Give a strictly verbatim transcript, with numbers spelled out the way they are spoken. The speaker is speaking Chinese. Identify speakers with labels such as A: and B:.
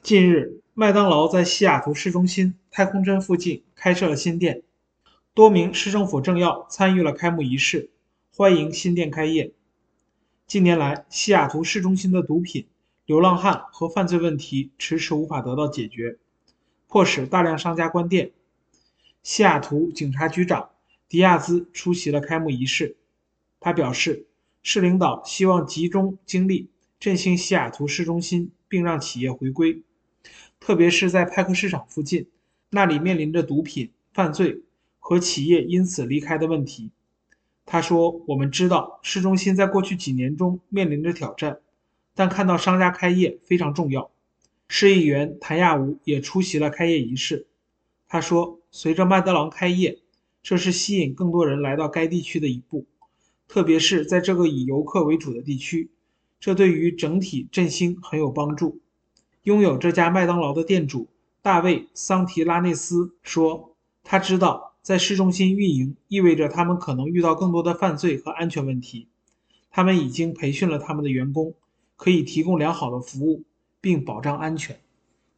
A: 近日，麦当劳在西雅图市中心太空针附近开设了新店，多名市政府政要参与了开幕仪式，欢迎新店开业。近年来，西雅图市中心的毒品、流浪汉和犯罪问题迟迟无法得到解决，迫使大量商家关店。西雅图警察局长迪亚兹出席了开幕仪式，他表示，市领导希望集中精力振兴西雅图市中心，并让企业回归。特别是在派克市场附近，那里面临着毒品、犯罪和企业因此离开的问题。他说：“我们知道市中心在过去几年中面临着挑战，但看到商家开业非常重要。”市议员谭亚吾也出席了开业仪式。他说：“随着麦当劳开业，这是吸引更多人来到该地区的一步，特别是在这个以游客为主的地区，这对于整体振兴很有帮助。”拥有这家麦当劳的店主大卫·桑提拉内斯说：“他知道在市中心运营意味着他们可能遇到更多的犯罪和安全问题。他们已经培训了他们的员工，可以提供良好的服务，并保障安全。”